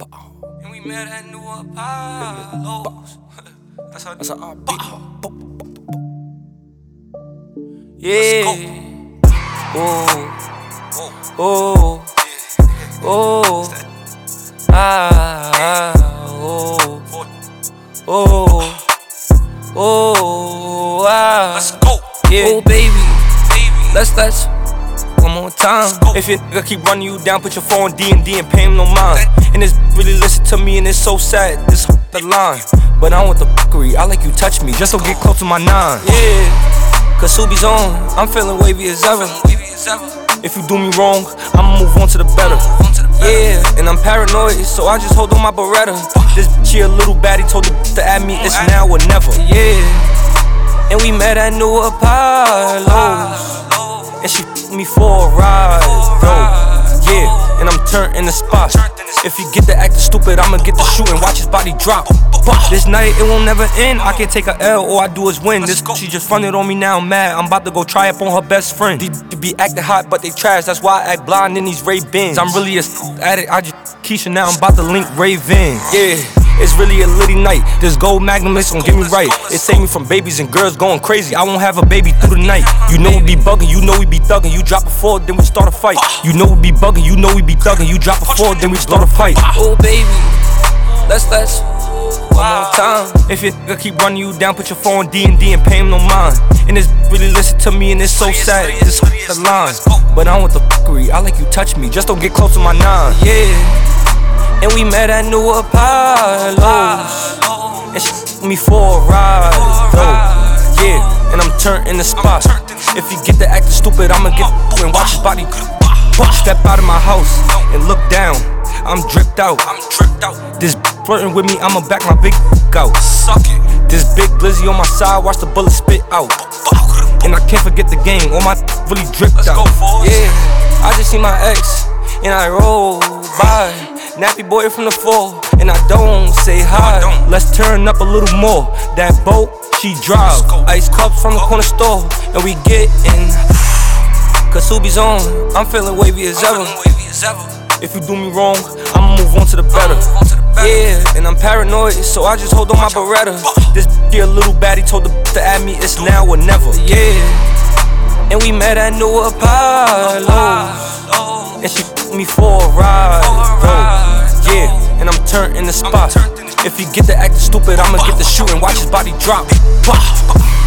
And we met at New Apollos. That's how I beat. Yeah. Oh. Oh. Oh. Ah. Oh. Oh. Oh. Ah. Let's go. Yeah. Oh baby. Let's one more time. If your nigga keep running you down, put your phone D&D and pay him no mind. And this really listen to me and it's so sad. This the line. But I don't want the fuckery. I like you touch me, just don't get close to my nine. Yeah. Cause Subi's on. I'm feeling wavy as ever. If you do me wrong, I'ma move on to the better. Yeah, and I'm paranoid, so I just hold on my Beretta. This bitch here a little baddie, told the bitch to add me, it's now or never. Yeah, and we met at New Apollos. And she me for a ride, though. Yeah, and I'm turned in the spot. If you get the acting stupid, I'ma get the shooting, watch his body drop. This night, it won't never end. I can't take a L, all I do is win. This she just fronted on me now, I'm mad. I'm about to go try up on her best friend. They be acting hot, but they trash. That's why I act blind in these Ray-Bans. I'm really a addict, I just Keisha now, I'm about to link Raven. Yeah. It's really a litty night. This gold magnum is gon' get me right. It saved me from babies and girls going crazy. I won't have a baby through the night. You know we be bugging, you know we be thugging. You drop a 4, then we start a fight. You know we be bugging, you know we be thugging. You drop a 4, then we start a fight. Oh baby, let's one more time. If your nigga keep running you down, put your phone D&D and pay him no mind. And this really listen to me and it's so sad. This the line. But I don't want the fuckery. I like you touch me, just don't get close to my nine. Yeah. And we met at New Apollos. And she took me for a ride, though. Yeah, and I'm turned in the spot. If you get the acting stupid, I'ma get and watch his body. Step out of my house and look down. I'm dripped out. This flirting with me, I'ma back my big out. This big glizzy on my side, watch the bullet spit out. And I can't forget the game, all my really dripped out. Yeah, I just see my ex and I roll by. Nappy boy from the fall, and I don't say hi. Let's turn up a little more. That boat, she drive. Ice cups from the corner store, and we get in. Cause Subi's on, I'm feeling wavy as ever. If you do me wrong, I'ma move on to the better. Yeah, and I'm paranoid, so I just hold on my Beretta. This here a little baddie, told the bitch to add me, it's now or never. Yeah, and we met at New Apollos. And she took me for a ride, though. Yeah, and I'm turned in the spot. If you get the acting stupid, I'ma get the shooting, watch his body drop.